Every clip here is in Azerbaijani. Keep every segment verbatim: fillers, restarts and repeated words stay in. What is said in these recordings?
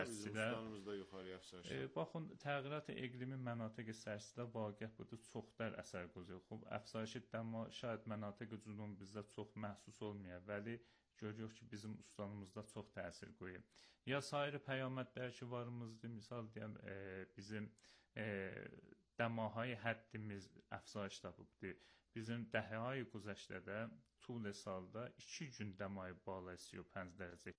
Ustanımız da yuxarıya əfsar. E, baxın, təğyirat iqlimi mənatiq sərsidə vaqəh budur, çoxdar əsər qoyur. Əfsarişi dəma şayad mənatiq cünub bizdə çox məhsus olmaya, vəli görürük ki, bizim ustanımızda çox təsir qoyur. Ya sair peyamətlər ki varımızdır, misal deyəm, e, bizim e, dəmahayı həddimiz əfsarış tapıbdır. Bizim dəhəyi güzəştədə tul salda iki gün dəmayı balayısıyor pənc dərəcə.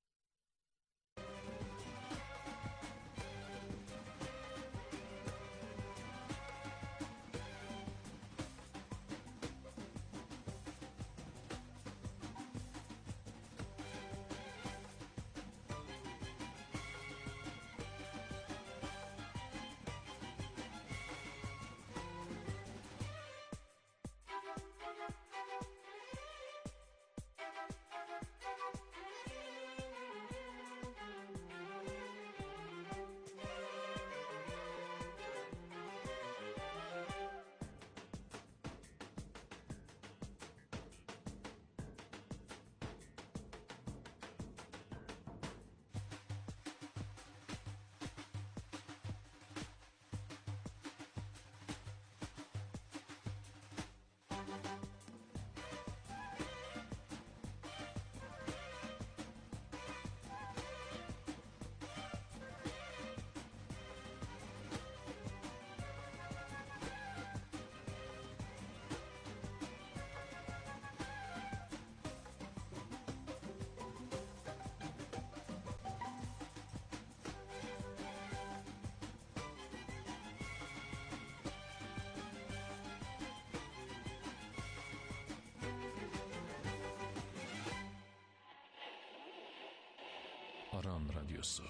Aran Radyosu.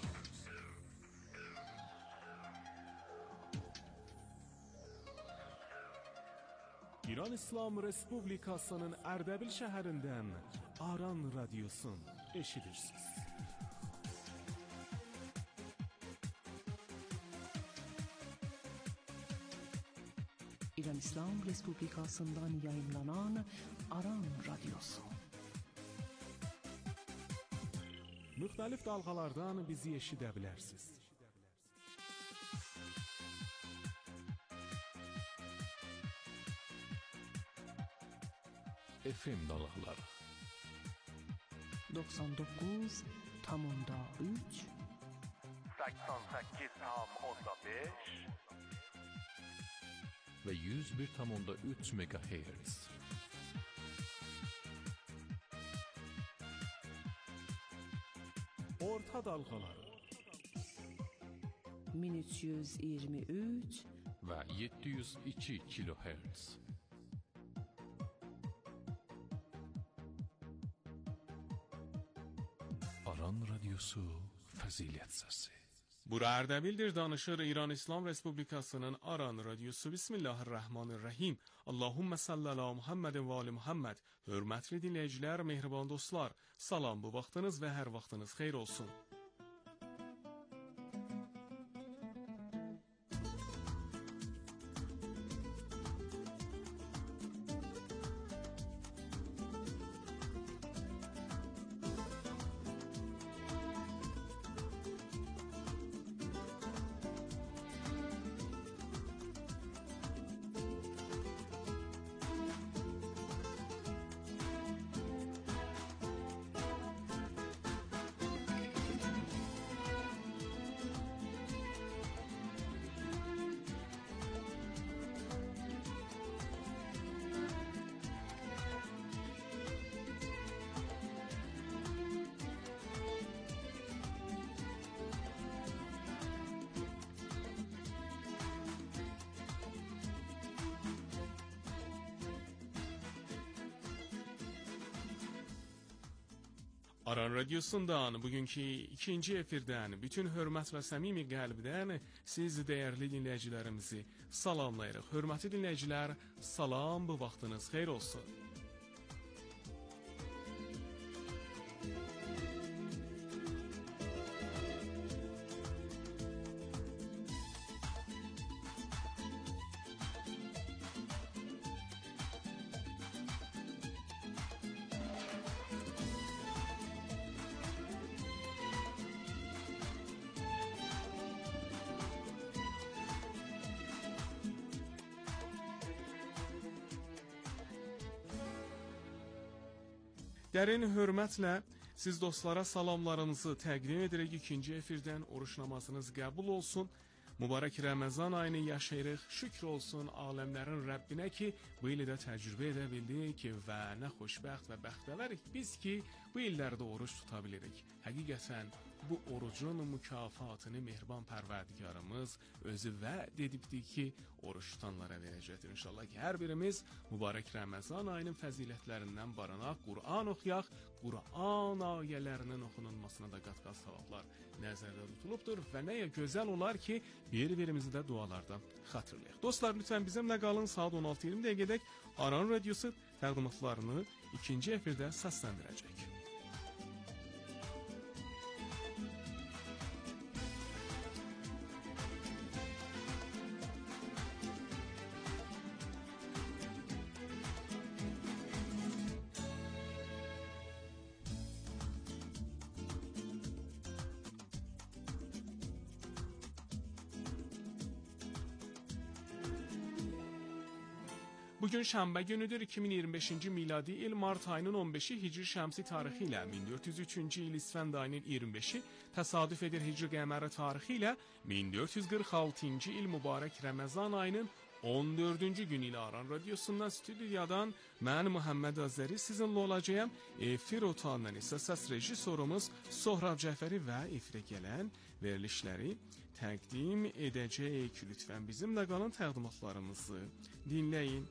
İran İslam Respublikasının Ərdəbil şəhərindən Aran Radyosun eşidirsiniz. İran İslam Respublikasından yayınlanan Aran Radyosu. Müxtəlif dalğalardan bizi eşidə bilərsiniz. F M dalğaları doksan doqquz nöqtə üç səksən səkkiz nöqtə beş və yüz bir nöqtə üç megahertz. Orta dalğaları min üç yüz iyirmi üç və yeddi yüz iki kilohertz. Aran Radyosu Fəzilət Səsi. Bura Ərdəbildir, danışır İran İslam Respublikasının Aran Radyosu. Bismillahirrahmanirrahim. Allahümme salli ala Muhammedin və ali Muhammed. Hörmətli dinləyicilər, mehriban dostlar, salam, bu vaxtınız və hər vaxtınız xeyir olsun. Aran Radyosu'ndan bugünkü ikinci efirdən bütün hörmət və səmimi qəlbdən siz dəyərli dinləyicilərimizi salamlayırıq. Hörmətli dinləyicilər, salam, bu vaxtınız xeyir olsun. Dərin hörmətlə siz dostlara salamlarımızı təqdim edirik. İkinci efirdən oruç namazınız qəbul olsun. Mübarək Ramazan ayını yaşayırıq. Şükür olsun aləmlərin Rəbbinə ki, bu ili də təcrübə edə bildik və nə xoşbəxt və bəxtəvərik biz ki, bu illərdə oruç tuta bilirik. Həqiqətən bu orucun mükafatını mehriban Pərverdigarımız özü vəd edibdir ki, oruç tutanlara verəcəkdir. İnşallah ki, hər birimiz mübarək Ramazan ayının fəzilətlərindən baranaq, Qur'an oxuyaq, Qur'an ayələrinin oxunulmasına da qat-qat savablar nəzərdə tutulubdur və nəyə gözəl olar ki, bir-birimizi də dualarda xatırlayaq. Dostlar, lütfən bizimlə qalın. Saat on altı iyirmi dəqiqədək Aran Radiosu təqdimatlarını ikinci efirdə səsləndirəcək. Bugün şənbə günüdür. iki min iyirmi beşinci miladi il mart ayının on beşi Hicri şəmsi tarixi ilə min dörd yüz üçüncü il İsfənd ayının iyirmi beşi təsadüf edir Hicri qəməri tarixi ilə min dörd yüz qırx altıncı il mübarək Ramazan ayının on dördüncü günü ilə Aran Radiosundan, stüdiyadan mən Muhammed Azəri sizinlə olacağım. Efir otağından isə səs rejissorumuz Sohrab Cəfəri və efirə gələn verilişləri təqdim edəcək. Lütfən bizimlə qalın, təqdimatlarımızı dinləyin.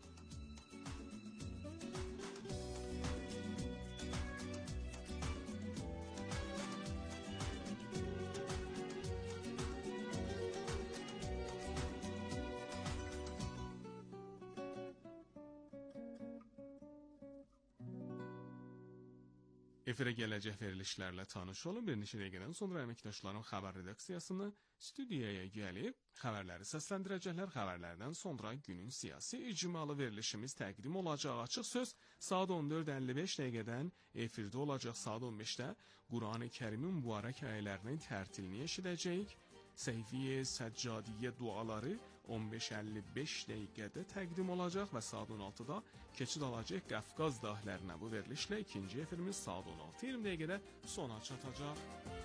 Efirə gələcək verilişlərlə tanış olun. Bir neçə dəqiqədən sonra əməkdaşlarım xəbər redaksiyasını studiyaya gəlib xəbərləri səsləndirəcəklər. Xəbərlərdən sonra günün siyasi icmalı verilişimiz təqdim olacaq. Açıq söz saat on dörd əlli beş dəqiqədən efirdə olacaq. Saat on beşdə Qur'an-ı Kərimin mübarək ayələrinin tərtilini eşidəcəyik. Səhifiyyə Səccadiyyə duaları on beş əlli beş dəqiqədə təqdim olacaq və saat on altıda keçid alacaq Qafqaz dağlarına. Bu verilişlə ikinci efirimiz saat on altı iyirmi dəqiqədə sona çatacaq.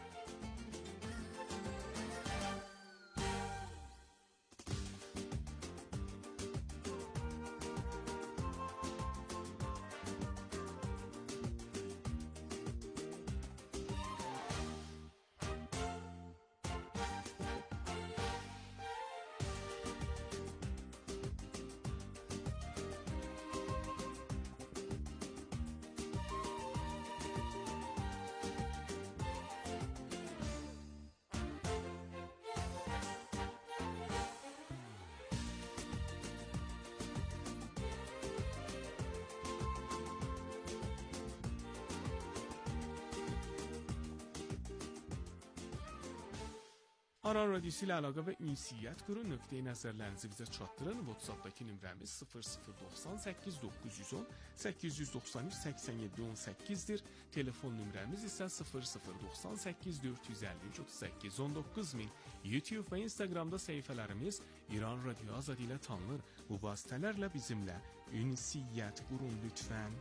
Aran Radiosu ilə əlaqə və ünsiyyət qurun, nöqteyi nəzərlərinizi bizə çatdırın. WhatsAppdakı nömrəmiz sıfır sıfır doxsan səkkiz doqquz yüz on səkkiz yüz doxsan üç səksən yeddi on səkkizdir. Telefon nömrəmiz isə sıfır sıfır doxsan səkkiz dörd yüz əlli üç otuz səkkiz on doqquz min. YouTube və Instagramda səhifələrimiz İran Radio Azad ilə tanınır. Bu vasitələrlə bizimlə ünsiyyət qurun lütfən.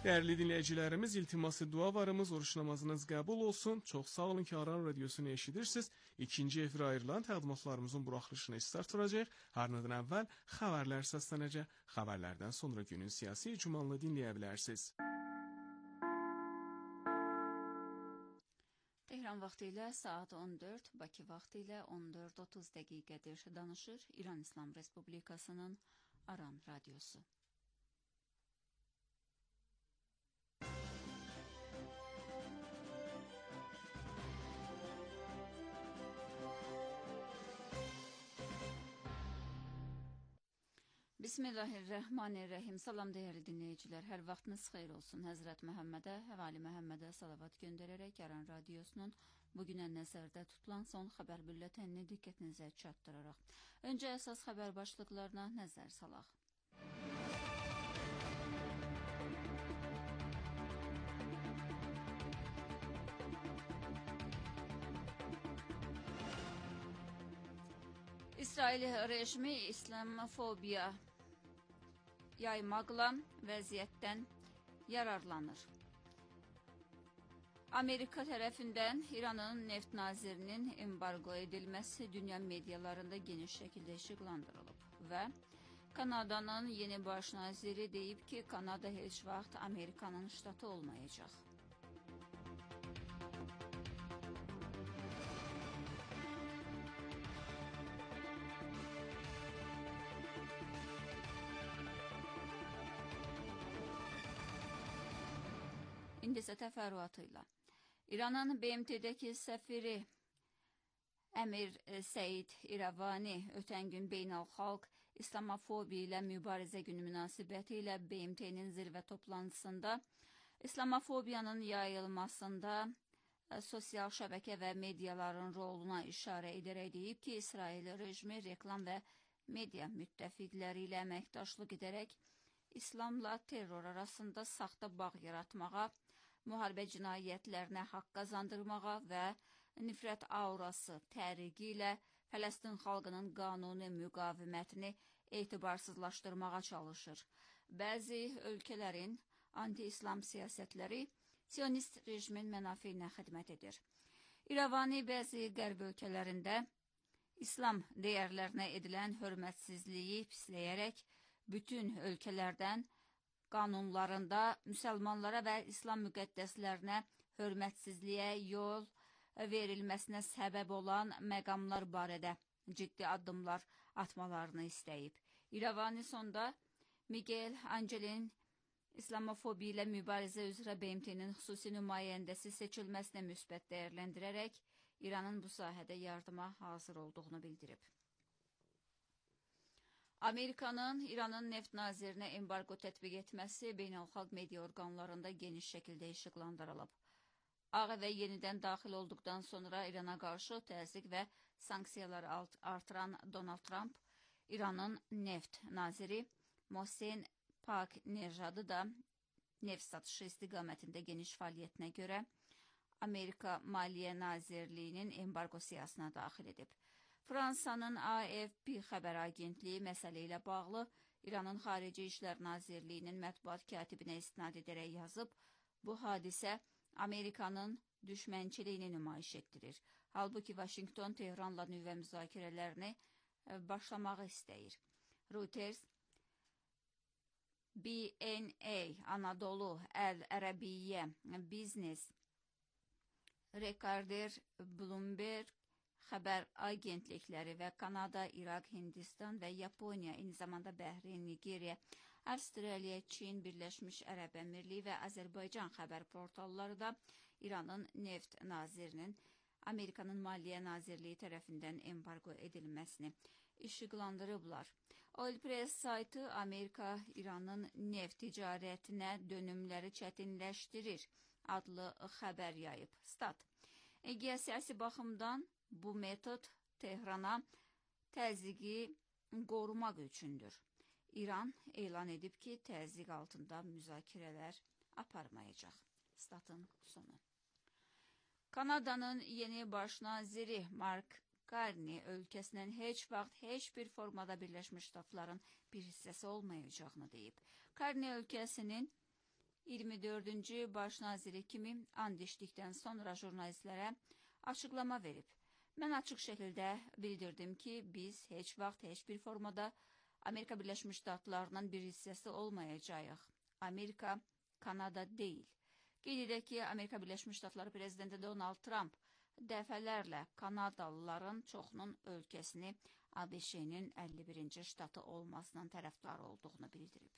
Değerli dinleyicilerimiz, iltiması dua varımız, oruç namazınız qəbul olsun. Çox sağ olun ki, Aran Radiosunu eşidirsiniz. İkinci efirə ayrılan təqdimatlarımızın buraxılışına start vuracaq. Harnadan əvvəl xəbərlər səslənəcək. Xəbərlərdən sonra günün siyasi icmalını dinləyə bilərsiniz. Tehran vaxtı ilə saat on dörd, Bakı vaxtı ilə on dörd otuz dəqiqədir. Danışır İran İslam Respublikasının Aran Radiosu. Bismillahirrahmanirrahim. Salam değerli dinleyiciler. Her vaxtınız xeyir olsun. Həzrət Məhəmmədə, Həvali Məhəmmədə salavat göndərərək Aran Radiosunun bugünə nəzərdə tutulan son xəbər büllətenini diqqətinizə çatdıraraq. Öncə əsas xəbər başlıqlarına nəzər salaq. İsrail rejimi İslamofobiya yaymaqla vəziyyətdən yararlanır. Amerika tərəfindən İranın neft nazirinin embargo edilməsi dünya medialarında geniş şəkildə işıqlandırılıb və Kanadanın yeni baş naziri deyib ki, Kanada heç vaxt Amerikanın ştatı olmayacaq. İndi isə təfərrüatıyla. İranın B M T'dəki səfiri Əmir Səid İrəvani ötən gün beynəlxalq İslamofobiya ilə mübarizə günü münasibəti ilə B M T'nin zirvə toplantısında İslamofobiyanın yayılmasında sosial şəbəkə və mediaların roluna işarə edərək deyib ki, İsrail rejimi reklam və media müttəfiqləri ilə əməkdaşlıq edərək İslamla terror arasında saxta bağ yaratmağa, müharibə cinayətlərinə haqq qazandırmağa və nifrət aurası təriqi ilə Fələstin xalqının qanuni müqavimətini etibarsızlaşdırmağa çalışır. Bəzi ölkələrin anti-İslam siyasətləri Siyonist rejimin mənafeyinə xidmət edir. İrəvani bəzi qərb ölkələrində İslam dəyərlərinə edilən hörmətsizliyi pisləyərək bütün ölkələrdən qanunlarında müsəlmanlara və İslam müqəddəslərinə hörmətsizliyə yol verilməsinə səbəb olan məqamlar barədə ciddi addımlar atmalarını istəyib. İrəvani sonda Miguel Angel'in İslamofobiya ilə mübarizə üzrə B M T'nin xüsusi nümayəndəsi seçilməsinə müsbət dəyərləndirərək İranın bu sahədə yardıma hazır olduğunu bildirib. Amerikanın İranın neft nazirinə embargo tətbiq etməsi beynəlxalq media orqanlarında geniş şəkildə işıqlandırılıb. Ağ Evə yenidən daxil olduqdan sonra İrana qarşı təzyiq və sanksiyalar artıran Donald Trump, İranın neft naziri Mohsen Paknejadı da neft satışı istiqamətində geniş fəaliyyətinə görə Amerika Maliyyə Nazirliyinin embargo siyasına daxil edib. Fransanın A F P xəbər agentliyi məsələ ilə bağlı İranın Xarici İşlər Nazirliyinin mətbuat katibinə istinad edərək yazıb, bu hadisə Amerikanın düşmənçiliyini nümayiş etdirir. Halbuki Vaşinqton Tehranla nüvə müzakirələrini başlamağı istəyir. Reuters, B N A, Anadolu, Əl-Ərəbiyyə, Biznes, Rekorder, Bloomberg xəbər agentlikləri və Kanada, İraq, Hindistan və Yaponiya, eyni zamanda Bəhreyn, Nigeriya, Avstraliya, Çin, Birləşmiş Ərəb Əmirliyi və Azərbaycan xəbər portalları da İranın neft nazirinin Amerikanın Maliyyə Nazirliyi tərəfindən embargo edilməsini işıqlandırıblar. Oil Press saytı Amerika İranın neft ticarətinə dönümləri çətinləşdirir adlı xəbər yayıb. Stat. Geosiyasi baxımdan bu metod Tehrana təzyiqi qorumaq üçündür. İran elan edib ki, təzyiq altında müzakirələr aparmayacaq. Statın sonu. Kanadanın yeni baş naziri Mark Carney ölkəsinin heç vaxt heç bir formada Birləşmiş Ştatların bir hissəsi olmayacağını deyib. Carney ölkəsinin iyirmi dördüncü baş naziri kimi and içdikdən sonra jurnalistlərə açıqlama verib. Mən açıq şəkildə bildirdim ki, biz heç vaxt, heç bir formada Amerika Birləşmiş Ştatlarının bir hissəsi olmayacağıq. Amerika, Kanada deyil. Qeyd edək ki, Amerika Birləşmiş Ştatları prezidenti Donald Trump dəfələrlə Kanadalıların çoxunun ölkəsini A B Ş-nin əlli birinci ştatı olmasının tərəfdarı olduğunu bildirib.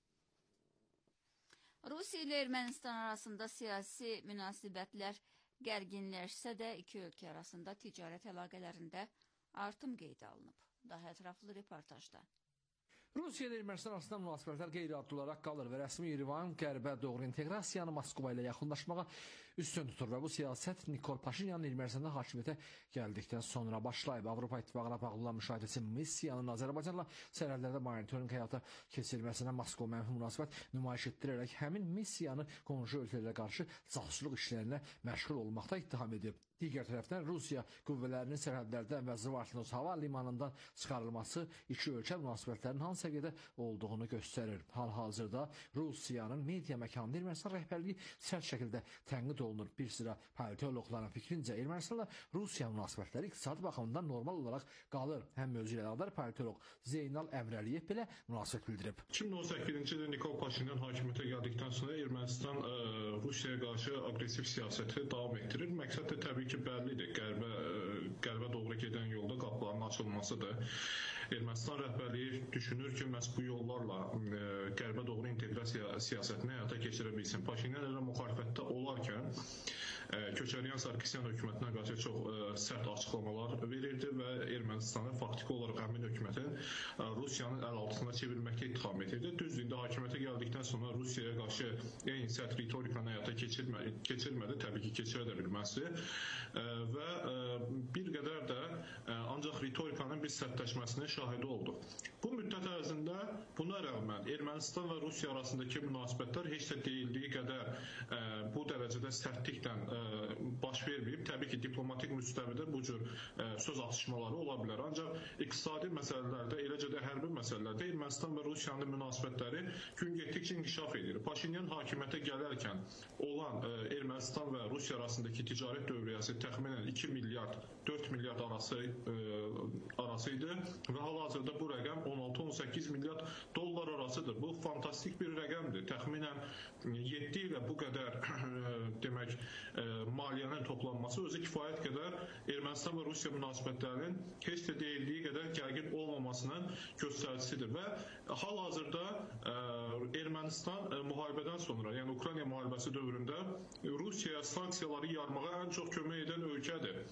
Rusiya ilə Ermənistan arasında siyasi münasibətlər gərginləşsə də iki ölkə arasında ticarət əlaqələrində artım qeydə alınıb. Daha ətraflı reportajda. Rusiya ilə Ermənistan arasında münasibətlər qeyri-adi olaraq qalır və rəsmi İrəvan qərbə doğru inteqrasiyanı Moskva ilə yaxınlaşmağa üstün tutur və bu siyasət Nikol Paşinyanın Ermənistanda hakimiyyətə gəldikdən sonra başlayıb. Avropa İttifaqına bağlı olan müşahidəçi missiyanın Azərbaycanla sərhədlərdə monitorinq həyata keçirilməsinə Moskva mənfi münasibət nümayiş etdirərək həmin missiyanı qonşu ölkələrə qarşı casusluq işlərinə məşğul olmaqda ittiham edib. Digər tərəfdən Rusiya qüvvələrinin sərhədlərdən və Zvartnoz hava limanından çıxarılması iki ölkə münasibətlərinin hansı səviyyədə olduğunu göstərir. Hal-hazırda Rusiyanın media məkanında Ermənistan rəhbərliyi sərt şəkildə tənqid olunur. Bir sıra politoloqların fikrincə Ermənistanla Rusiya münasibətləri iqtisadi baxımdan normal olaraq qalır. Həm mövzu ilə əlaqədar politoloq Zeynal Əmrəliyev belə münasibət bildirib. iki min on səkkizinci ildə Nikol Paşinyan hakimiyyətə gəldikdən sonra Ermənistan ə, Rusiyaya qarşı aqressiv siyasəti davam etdirir. Məqsəd də təbii ki, bəllidir. Qərbə, qərbə doğru gedən yolda qapıların açılmasıdır. Ermənistan rəhbərliyi düşünür ki, məhz bu yollarla ə, qərbə doğru inteqrasiya siyasətini həyata keçirə bilsin. Paşinyan elə müxalifətdə olarkən ə, Köçəryan Sarkisyan hökumətinə qarşı çox ə, sərt açıqlamalar verirdi və Ermənistanı faktiki olaraq həmin hökumətin ə, Rusiyanın əl altına çevirməkdə ittiham edirdi. Düzdür, indi hakimiyyətə gəldikdən sonra Rusiyaya qarşı eyni sərt ritorikanı həyata keçirmədi, keçirmədi, təbii ki, keçirə də bilməzdi. Ə, və ə, bir qədər də ə, ancaq ritorikanın bir sərtləşməsinin şahidi oldu. Bu müddət ərzində buna rəğmən Ermənistan və Rusiya arasındakı münasibətlər heç də deyildiyi qədər ə, bu dərəcədə sərtliklə ə, baş verməyib. Təbii ki, diplomatik müstəvidə bu cür ə, söz atışmaları ola bilər. Ancaq iqtisadi məsələlərdə, eləcə də hərbi məsələlərdə Ermənistan və Rusiyanın münasibətləri gün getdikcə inkişaf edir. Paşinyan hakimiyyətə gələrkən olan ə, Ermənistan və Rusiya arasındakı ticarət dövriyyəsi təxminən iki milyard, dörd milyard arası ə, arası idi və hal-hazırda bu rəqəm on altı on səkkiz milyard dollar arasıdır. Bu fantastik bir rəqəmdir. Təxminən yeddi ilə bu qədər demək maliyyənin toplanması özü kifayət qədər Ermənistan və Rusiya münasibətlərinin heç də deyildiyi qədər gərgin olmamasının göstəricisidir və hal-hazırda Ermənistan müharibədən sonra, yəni Ukrayna müharibəsi dövründə Rusiyaya sanksiyaları yarmağa ən çox kömək edən ölkədir.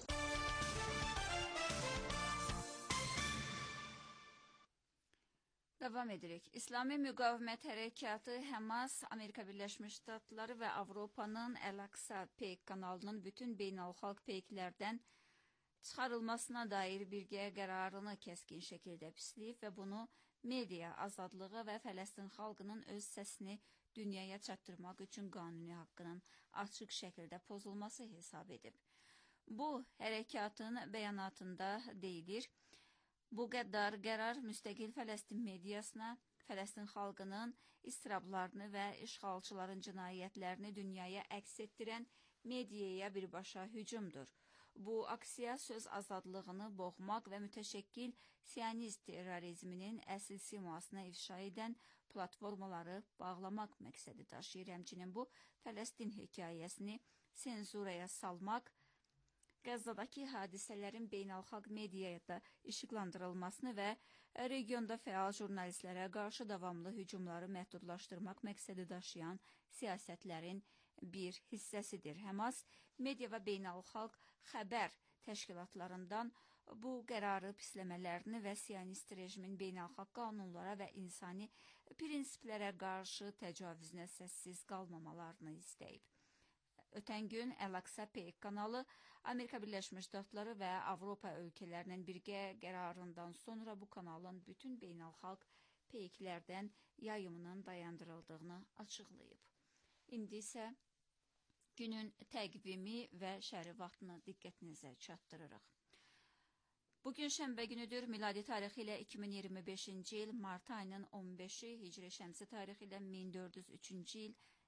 Davam edirik. İslami Müqavimət Hərəkatı Həmas, Amerika Birləşmiş Ştatları və Avropanın Əl-Aqsa Peyk kanalının bütün beynəlxalq peyklərdən çıxarılmasına dair birgə qərarını kəskin şəkildə pisləyib və bunu media azadlığı və Fələstin xalqının öz səsini dünyaya çatdırmaq üçün qanuni haqqının açıq şəkildə pozulması hesab edib. Bu, hərəkatın bəyanatında deyilir, bu qəddar qərar müstəqil Fələstin mediasına, Fələstin xalqının istirablarını və işğalçıların cinayətlərini dünyaya əks etdirən mediaya birbaşa hücumdur. Bu aksiya söz azadlığını boğmaq və mütəşəkkil siyonist terrorizminin əsl simasına ifşa edən platformaları bağlamaq məqsədi daşıyır. Həmçinin bu, Fələstin hekayəsini senzuraya salmaq, Qəzzadakı hadisələrin beynəlxalq mediada işıqlandırılmasını və regionda fəal jurnalistlərə qarşı davamlı hücumları məhdudlaşdırmaq məqsədi daşıyan siyasətlərin bir hissəsidir. Həmas, media və beynəlxalq xəbər təşkilatlarından bu qərarı pisləmələrini və siyonist rejimin beynəlxalq qanunlara və insani prinsiplərə qarşı təcavüzünə səssiz qalmamalarını istəyib. Ötən gün Əl-Aqsa Peyk kanalı Amerika Birləşmiş Ştatları və Avropa ölkələrinin birgə qərarından sonra bu kanalın bütün beynəlxalq peyklərdən yayımının dayandırıldığını açıqlayıb. İndi isə günün təqvimi və şəri vaxtını diqqətinizə çatdırırıq. Bugün şənbə günüdür. Miladi tarixi ilə iki min iyirmi beşinci il mart ayının on beşi, hicri şəmsi tarixi ilə min dörd yüz üçüncü il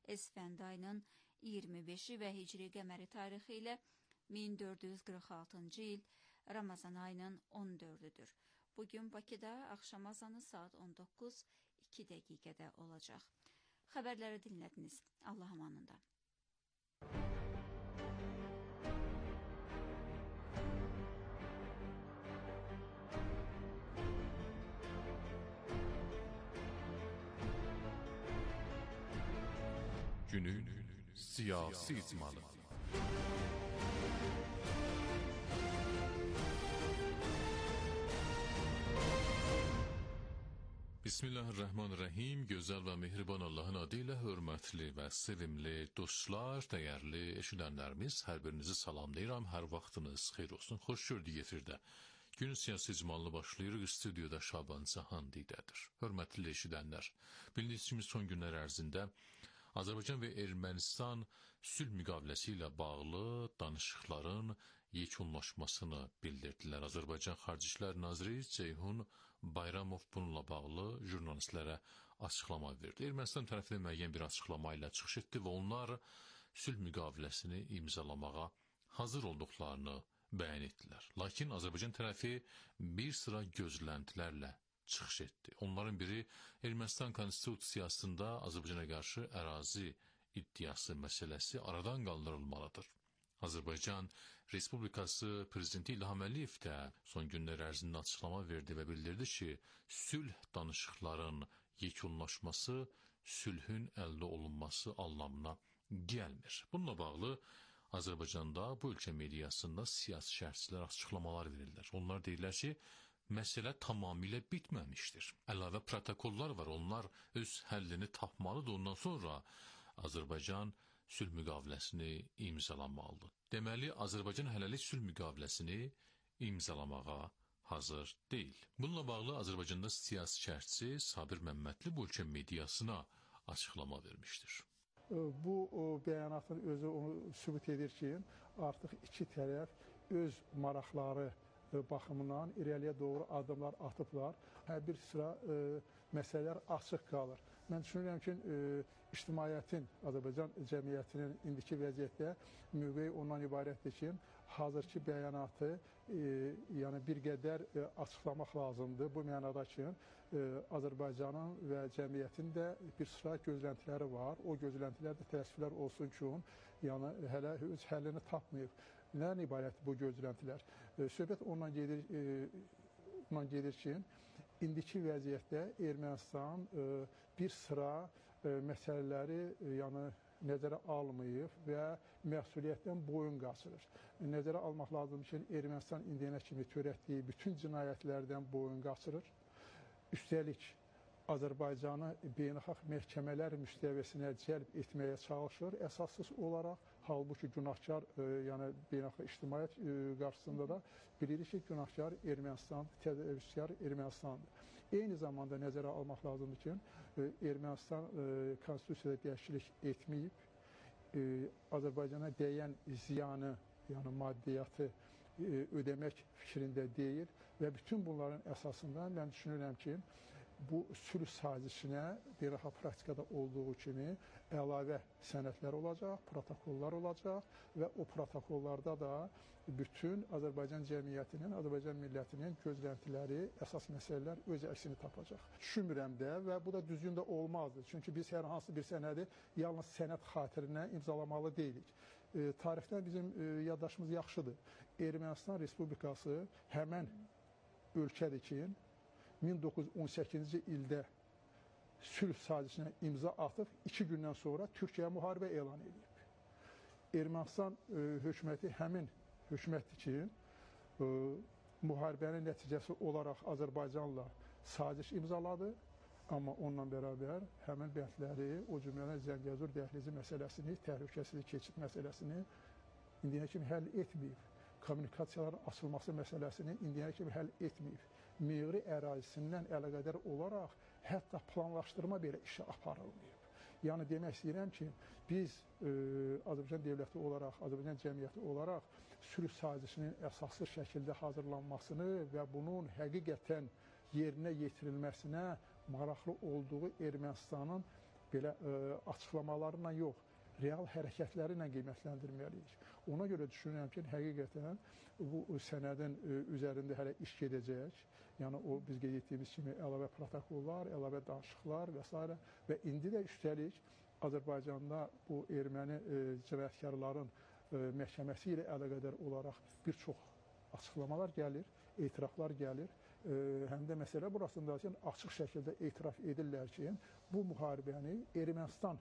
Esfənd ayının iyirmi beşi və Hicri qəməri tarixi ilə min dörd yüz qırx altıncı il Ramazan ayının on dördüdür. Bugün Bakıda axşam azanı saat on doqquz iki dəqiqədə olacaq. Xəbərləri dinlədiniz. Allah amanında. Günün siyasi icmalı. Bismillahirrahmanirrahim. Gözəl və mehriban Allahın adı ilə hörmətli və sevimli dostlar, dəyərli eşidənlərimiz, hər birinizi salamlayıram. Hər vaxtınız xeyir olsun. Xoş gördük efirdə. Günün siyasi icmalını başlayırıq. Stüdyoda Şaban Cahan Didədir. Hörmətli eşidənlər, bildiyiniz kimi son günlər ərzində Azərbaycan və Ermənistan sülh müqaviləsi ilə bağlı danışıqların yekunlaşmasını bildirdilər. Azərbaycan Xarici İşlər Naziri Ceyhun Bayramov bununla bağlı jurnalistlərə açıqlama verdi. Ermənistan tərəfindən müəyyən bir açıqlama ilə çıxış etdi və onlar sülh müqaviləsini imzalamağa hazır olduqlarını bəyan etdilər. Lakin Azərbaycan tərəfi bir sıra gözləntilərlə çıxış etdi. Onların biri Ermənistan konstitusiyasında Azərbaycana qarşı ərazi iddiası məsələsi aradan qaldırılmalıdır. Azərbaycan Respublikası Prezidenti İlham Əliyev də son günlər ərzində açıqlama verdi və bildirdi ki, sülh danışıqların yekunlaşması sülhün əldə olunması anlamına gəlmir. Bununla bağlı Azərbaycanda bu ölkə mediasında siyasi şərhçilər açıqlamalar verirlər. Onlar deyirlər ki, məsələ tamamilə bitməmişdir. Əlavə protokollar var, onlar öz həllini tapmalıdır. Ondan sonra Azərbaycan sülh müqaviləsini imzalamalıdır. Deməli, Azərbaycan hələlik sülh müqaviləsini imzalamağa hazır deyil. Bununla bağlı Azərbaycanda siyasi şərhçi Sabir Məmmədli bu ölkə mediasına açıqlama vermişdir. Bu bəyanatın özü onu sübut edir ki, artıq iki tərəf öz maraqları baxımından irəliyə doğru addımlar atıblar. Hər bir sıra e, məsələlər açıq qalır. Mən düşünürəm ki, e, ictimaiyyətin, Azərbaycan cəmiyyətinin indiki vəziyyətdə mövqeyi ondan ibarətdir ki, hazırki bəyanatı e, yəni bir qədər e, açıqlamaq lazımdır. Bu mənada ki, e, Azərbaycanın və cəmiyyətin də bir sıra gözləntiləri var. O gözləntilər də təəssüflər olsun ki, yəni hələ öz həllini tapmayıb. Nədən ibarət bu gözləntilər? E, söhbət ondan gedir, e, ondan gedir ki, indiki vəziyyətdə Ermənistan e, bir sıra e, məsələləri e, yəni, nəzərə almayıb və məsuliyyətdən boyun qaçırır. Nəzərə almaq lazımdır ki, Ermənistan indiyənə kimi törətdiyi bütün cinayətlərdən boyun qaçırır. Üstəlik, Azərbaycanı beynəlxalq məhkəmələr müstəvisinə cəlb etməyə çalışır əsassız olaraq. Halbuki günahkar, e, yəni beynəlxalq ictimaiyyət e, qarşısında da bilirik ki, günahkar Ermənistan, təvəkkülkar Ermənistandır. Eyni zamanda nəzərə almaq lazımdır ki, e, Ermənistan e, konstitusiyada dəyişiklik etməyib, e, Azərbaycana dəyən ziyanı, yəni maddiyyatı e, ödəmək fikrində deyil və bütün bunların əsasında mən düşünürəm ki, bu sülh sazişinə beynəlxalq praktikada olduğu kimi əlavə sənədlər olacaq, protokollar olacaq və o protokollarda da bütün Azərbaycan cəmiyyətinin, Azərbaycan millətinin gözləntiləri, əsas məsələlər öz əksini tapacaq. Düşünmürəm də və bu da düzgün də olmazdı. Çünki biz hər hansı bir sənədi yalnız sənəd xatirinə imzalamalı deyilik. E, tarixdən bizim e, yaddaşımız yaxşıdır. Ermənistan Respublikası həmən ölkədir ki, min doqquz yüz on səkkizinci ildə sülh sazişinə imza atıb, iki gündən sonra Türkiyəyə müharibə elan edib. Ermənistan e, hökuməti həmin hökumətdir ki, e, müharibənin nəticəsi olaraq Azərbaycanla saziş imzaladı, amma onunla bərabər həmin bəndləri, o cümlədən Zəngəzur dəhlizi məsələsini, təhlükəsizlik keçid məsələsini indiyənə kimi həll etməyib. Kommunikasiyaların açılması məsələsini indiyənə kimi həll etməyib. Meğri ərazisindən əlaqədar olaraq hətta planlaşdırma belə işə aparılmayıb. Yəni demək istəyirəm ki, biz e, Azərbaycan dövləti olaraq, Azərbaycan cəmiyyəti olaraq sülh sazişinin əsaslı şəkildə hazırlanmasını və bunun həqiqətən yerinə yetirilməsinə maraqlı olduğu Ermənistanın belə ə, açıqlamalarla yox, real hərəkətləri ilə qiymətləndirməliyik. Ona görə düşünürəm ki, həqiqətən bu sənədin ə, üzərində hələ iş gedəcək. Yəni o biz qeyd etdiyimiz kimi əlavə protokollar, əlavə danışıqlar və s. və indi də üstəlik Azərbaycanda bu erməni ə, cinayətkarların ə, məhkəməsi ilə əlaqədar olaraq bir çox açıqlamalar gəlir, etiraflar gəlir. Ə, həm də məsələ burasında ki, açıq şəkildə etiraf edirlər ki, bu müharibəni Ermənistan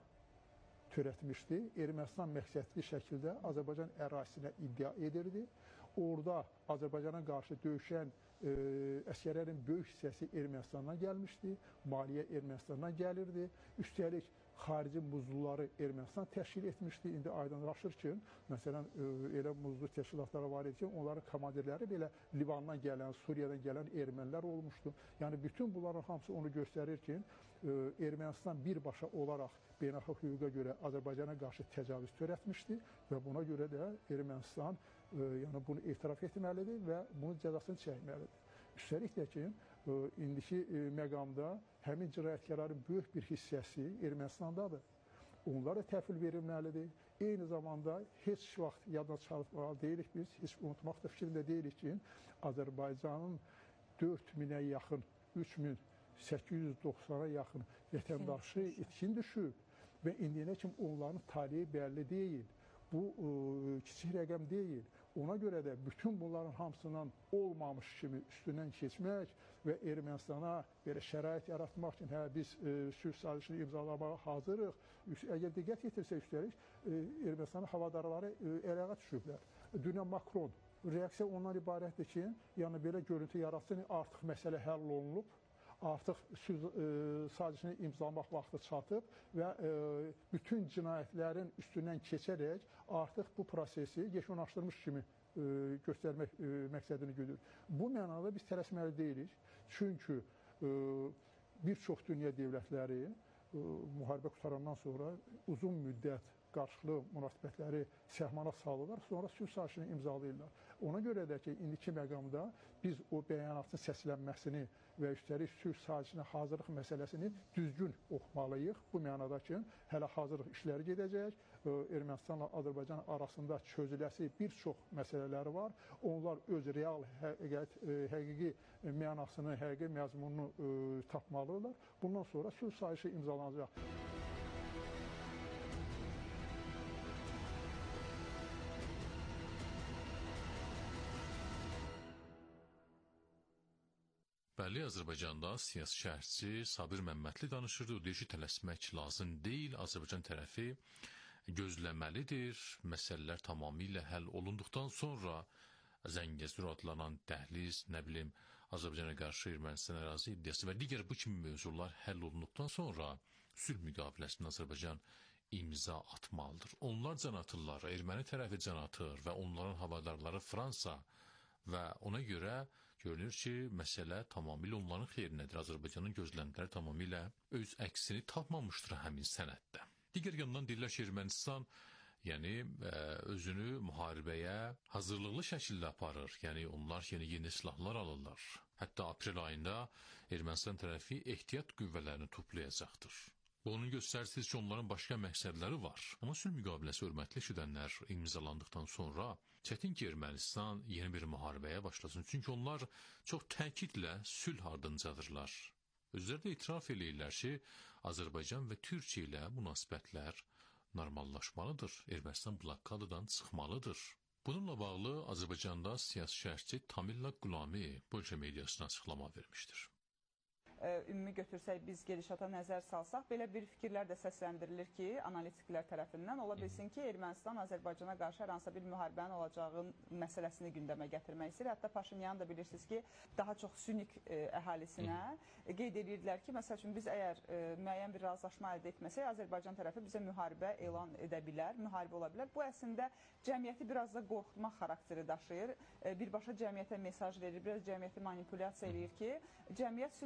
törətmişdi. Ermənistan məqsədli şəkildə Azərbaycan ərazisinə iddia edirdi. Orada Azərbaycana qarşı döyüşən ə, əsgərlərin böyük hissəsi Ermənistandan gəlmişdi, maliyyə Ermənistandan gəlirdi. Üstəlik xarici muzluları Ermənistan təşkil etmişdi. İndi aydınlaşır ki, məsələn, ə, elə muzlu təşkilatlara var idi ki, onların komandirləri belə Livandan gələn, Suriyadan gələn ermənilər olmuşdu. Yəni bütün bunların hamısı onu göstərir ki, ə, Ermənistan birbaşa olaraq beynəlxalq hüquqa görə Azərbaycana qarşı təcavüz törətmişdi və buna görə də Ermənistan ə, yəni bunu etiraf etməlidir və bunun cəzasını çəkməlidir. Üstəlik də ki, ə, indiki ə, məqamda həmin cinayətkarların böyük bir hissəsi Ermənistandadır. Onlar da təhvil verilməlidir. Eyni zamanda heç vaxt yaddan çıxartmalı deyilik biz, heç unutmaq da fikrində deyilik ki, Azərbaycanın dörd minə yaxın, üç min səkkiz yüz doxsana yaxın vətəndaşı itkin düşüb və indiyənə kimi onların taleyi bəlli deyil. Bu ə, kiçik rəqəm deyil. Ona görə də bütün bunların hamısından olmamış kimi üstündən keçmək və Ermənistana belə şərait yaratmaq üçün hə, biz ə, sülh sazişini imzalamağa hazırıq. Əgər diqqət yetirsək üstəlik, ə, Ermənistanın havadarları ə, əlaqa düşüblər. Dünən Makron reaksiya ondan ibarətdir ki, yəni belə görüntü yaratsın, artıq məsələ həll olunub. Artıq sülh e, sazişini imzalamaq vaxtı çatıb və e, bütün cinayətlərin üstündən keçərək artıq bu prosesi yekunlaşdırmış kimi e, göstərmək e, məqsədini güdür. Bu mənada biz tələsməli deyilik. Çünki e, bir çox dünya dövlətləri e, müharibə qutarandan sonra uzun müddət qarşılıqlı münasibətləri səhmana salırlar, sonra sülh sazişini imzalayırlar. Ona görə də ki, indiki məqamda biz o bəyanatın səslənməsini və üstəlik sülh sazişinə hazırlıq məsələsini düzgün oxumalıyıq. Bu mənada ki, hələ hazırlıq işləri gedəcək. Ermənistanla Azərbaycan arasında çözüləsi bir çox məsələləri var. Onlar öz real, həqiqət, həqiqi mənasını, həqiqi məzmununu ə, tapmalıdırlar. Bundan sonra sülh sazişi imzalanacaq. Bəli, Azərbaycanda siyasi şərhçi Sabir Məmmədli danışırdı. O deyir ki, tələsmək lazım deyil. Azərbaycan tərəfi gözləməlidir. Məsələlər tamamilə həll olunduqdan sonra Zəngəzur adlanan dəhliz, nə bilim, Azərbaycana qarşı Ermənistan ərazi iddiası və digər bu kimi mövzular həll olunduqdan sonra sülh müqaviləsini Azərbaycan imza atmalıdır. Onlar can atırlar, erməni tərəfi can atır və onların havadarları Fransa və ona görə görünür ki, məsələ tamamilə onların xeyrinədir. Azərbaycanın gözləntiləri tamamilə öz əksini tapmamışdır həmin sənəddə. Digər yandan deyirlər ki, Ermənistan yəni özünü müharibəyə hazırlıqlı şəkildə aparır. Yəni onlar yeni yeni silahlar alırlar. Hətta aprel ayında Ermənistan tərəfi ehtiyat qüvvələrini toplayacaqdır. Bunun göstəricisi ki, onların başqa məqsədləri var. Amma sülh müqaviləsi hörmətli eşidənlər imzalandıqdan sonra çətin ki, Ermənistan yeni bir müharibəyə başlasın. Çünki onlar çox təkidlə sülh ardıncadır. Özləri də itiraf eləyirlər ki, Azərbaycan və Türkiyə ilə münasibətlər normallaşmalıdır. Ermənistan blokadadan çıxmalıdır. Bununla bağlı Azərbaycanda siyasi şərhçi Tamilla Qulami Polşa mediasına açıqlama vermişdir. Ümumi götürsək, biz gedişata nəzər salsaq, belə bir fikirlər də səsləndirilir ki, analitiklər tərəfindən ola bilsin ki, Ermənistan Azərbaycana qarşı hər hansı bir müharibənin olacağı məsələsini gündəmə gətirmək istəyir. Hətta Paşinyan da bilirsiniz ki, daha çox sünik e, əhalisinə e, qeyd edirdilər ki, məsəl üçün biz əgər e, müəyyən bir razılaşma əldə etməsək, Azərbaycan tərəfi bizə müharibə elan edə bilər, müharibə ola bilər. Bu əslində cəmiyyəti biraz da qorxutmaq xarakteri daşıyır. E, birbaşa cəmiyyətə mesaj verir, biraz cəmiyyəti manipulyasiya edir ki, cəmiyyət sülh müqaviləsi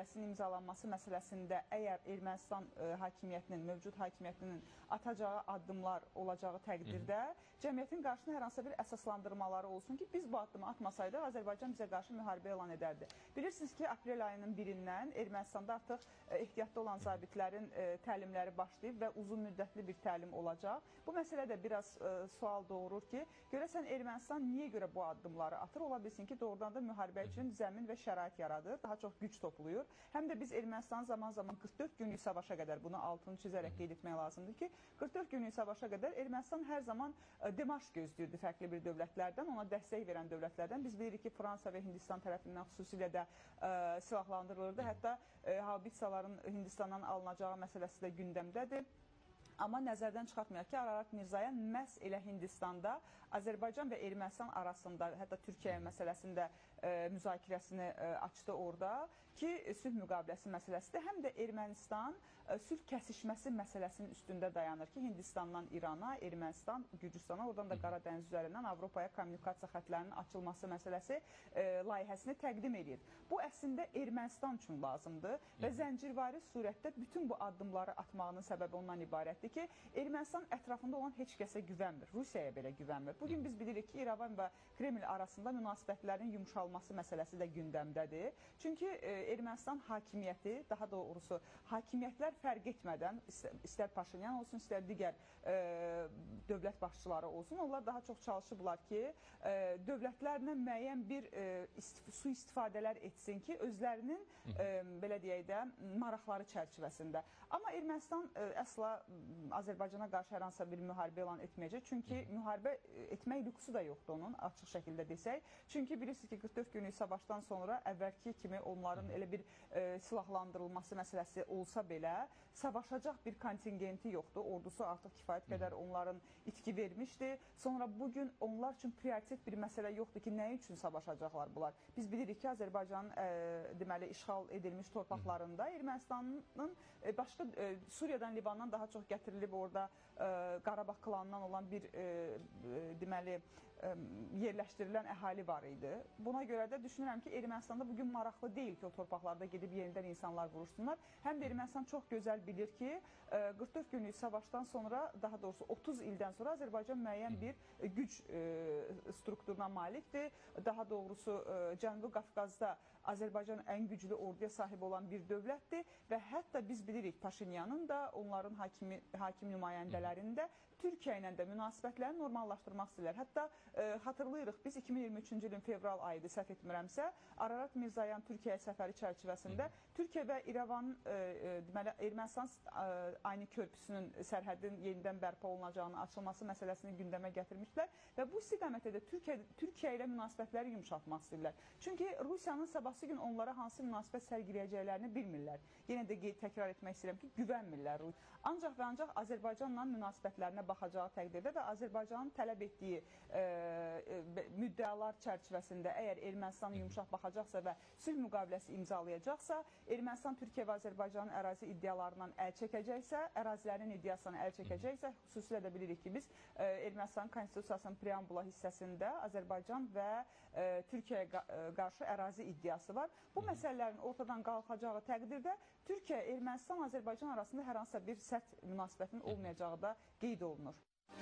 məsələsinin imzalanması məsələsində əgər Ermənistan ə, hakimiyyətinin, mövcud hakimiyyətinin atacağı addımlar olacağı təqdirdə cəmiyyətin qarşısına hər hansı bir əsaslandırmaları olsun ki, biz bu addımı atmasaydıq Azərbaycan bizə qarşı müharibə elan edərdi. Bilirsiniz ki, aprel ayının birindən Ermənistanda artıq ə, ehtiyatda olan zabitlərin ə, təlimləri başlayıb və uzun müddətli bir təlim olacaq. Bu məsələ də biraz ə, sual doğurur ki, görəsən Ermənistan niyə görə bu addımları atır? Ola bilsin ki, doğrudan da müharibə üçün zəmin və şərait yaradır, daha çox güc toplayır. Həm də biz Ermənistanı zaman-zaman qırx dörd günlük savaşa qədər, bunu altını çizərək qeyd etmək lazımdır ki, qırx dörd günlük savaşa qədər Ermənistan hər zaman ə, demarş gözləyirdi fərqli bir dövlətlərdən, ona dəstək verən dövlətlərdən. Biz bilirik ki, Fransa və Hindistan tərəfindən xüsusilə də ə, silahlandırılırdı. Hətta ə, haubitsaların Hindistandan alınacağı məsələsi də gündəmdədir. Amma nəzərdən çıxartmayaq ki, Ararat Mirzoyan məhz elə Hindistanda Azərbaycan və Ermənistan arasında, hətta Türkiyə məsələsində ə, müzakirəsini ə, açdı orada ki, sülh müqaviləsi məsələsidir. Həm də Ermənistan ə, sülh kəsişməsi məsələsinin üstündə dayanır ki, Hindistandan İrana, Ermənistan, Gürcüstana, oradan da Qara dəniz üzərindən Avropaya kommunikasiya xətlərinin açılması məsələsi ə, layihəsini təqdim edir. Bu əslində Ermənistan üçün lazımdır və zəncirvari surətdə bütün bu addımları atmağının səbəbi ondan ibarətdir ki, Ermənistan ətrafında olan heç kəsə güvənmir, Rusiyaya belə güvənmir. Bugün biz bilirik ki, İrəvan və Kreml arasında münasibətlərin yumşalması məsələsi də gündəmdədir. Çünki e, Ermənistan hakimiyyəti, daha doğrusu hakimiyyətlər fərq etmədən, istər Paşinyan olsun, istər digər e, dövlət başçıları olsun, onlar daha çox çalışıblar ki, e, dövlətlərlə müəyyən bir e, istif su istifadələr etsin ki, özlərinin e, belə deyək də maraqları çərçivəsində. Amma Ermənistan e, əsla Azərbaycana qarşı hər hansısa bir müharibə elan etməyəcək. Çünki müharibə etmək lüksü də yoxdur onun, açıq şəkildə desək. Çünki bilirsiniz ki, qırx dörd günlük savaşdan sonra əvvəlki kimi onların elə bir e, silahlandırılması məsələsi olsa belə, savaşacaq bir kontingenti yoxdur. Ordusu artıq kifayət qədər onların itki vermişdi. Sonra bugün onlar üçün prioritet bir məsələ yoxdur ki, nə üçün savaşacaqlar bunlar? Biz bilirik ki, Azərbaycanın e, deməli, işğal edilmiş torpaqlarında Ermənistanın e, başqa e, Suriyadan, Livandan daha çox gətirilib orada e, Qarabağ klanından olan bir e, e, deməli e, yerləşdirilən əhali var idi. Buna görə də düşünürəm ki, Ermənistanda bugün maraqlı deyil ki, o torpaqlarda gedib yenidən insanlar vurursunlar. Həm də Ermənistan çox gözəl bilir ki, e, qırx dörd günlük savaşdan sonra, daha doğrusu otuz ildən sonra Azərbaycan müəyyən bir e, güc e, strukturuna malikdir. Daha doğrusu e, Cənubi Qafqazda Azərbaycan ən güclü orduya sahib olan bir dövlətdir və hətta biz bilirik Paşinyanın da, onların hakimi, hakim nümayəndələrinin də Türkiyə ilə də münasibətləri normallaşdırmaq istəyirlər. Hətta e, xatırlayırıq, biz iki min iyirmi üçüncü ilin fevral ayıdır, səhv etmirəmsə, Ararat Mirzoyan Türkiyə səfəri çərçivəsində Türkiyə və İrəvanın e, e, deməli Ermənistan e, aynı körpüsünün sərhədin yenidən bərpa olunacağını, açılması məsələsini gündəmə gətirmişlər və bu istiqamətdə də Türkiyə, Türkiyə ilə münasibətləri yumşaltmaq istəyirlər. Çünki Rusiyanın sabahsı gün onlara hansı münasibət sərgiləyəcəklərini bilmirlər. Yenə də təkrar etmək istəyirəm ki, güvənmirlər. Ancaq və ancaq Azərbaycanla münasibətlərinə baxacağı təqdirdə və Azərbaycanın tələb etdiyi e, e, müddəalar çərçivəsində əgər Ermənistan yumşaq baxacaqsa və sülh müqaviləsi imzalayacaqsa, Ermənistan Türkiyə və Azərbaycanın ərazi iddialarından əl çəkəcəksə, ərazilərin iddiasından əl çəkəcəksə, xüsusilə də bilirik ki, biz e, Ermənistan Konstitusiyasının preambula hissəsində Azərbaycan və e, Türkiyəyə qarşı ərazi iddiası var. Bu məsələlərin ortadan qalxacağı təqdirdə Türkiyə, Ermənistan, Azərbaycan arasında hər hansısa bir sərt münasibətin olmayacağı da qeyd olunur.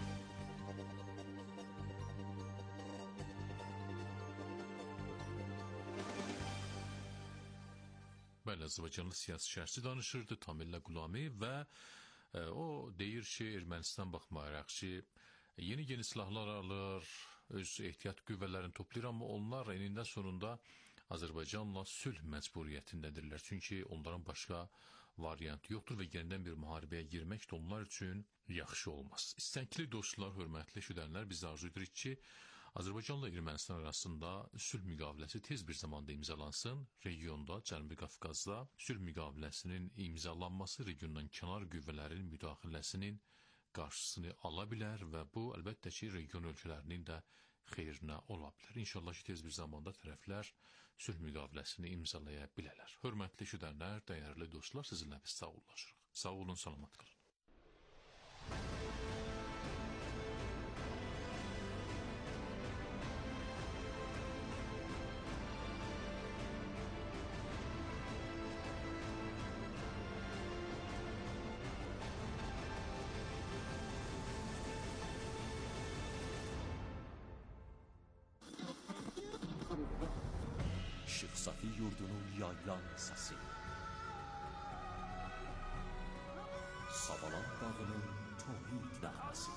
Bəli, Azərbaycanlı siyasi şərhçi danışırdı Tamillə Qulami və e, o deyir ki, Ermənistan baxmayaraq ki, yeni-yeni silahlar alır, öz ehtiyat qüvvələrini toplayır, amma onlar enində sonunda Azərbaycanla sülh məcburiyyətindədirlər. Çünki onların başqa variantı yoxdur və yenidən bir müharibəyə girmək də onlar üçün yaxşı olmaz. İstəkli dostlar, hörmətli eşidənlər, biz arzu edirik ki, Azərbaycanla Ermənistan arasında sülh müqaviləsi tez bir zamanda imzalansın. Regionda, Cənubi Qafqazda sülh müqaviləsinin imzalanması regiondan kənar qüvvələrin müdaxiləsinin qarşısını ala bilər və bu, əlbəttə ki, region ölkələrinin də xeyrinə ola bilər. İnşallah ki, tez bir zamanda tərəflər sülh müqaviləsini imzalaya bilərlər. Hörmətli eşidənlər, dəyərli dostlar, sizinlə biz sağollaşırıq. Sağ olun, salamat qalın. Işıq Safi yurdunun yaylan səsi, Savalan dağının tohid nəğməsi,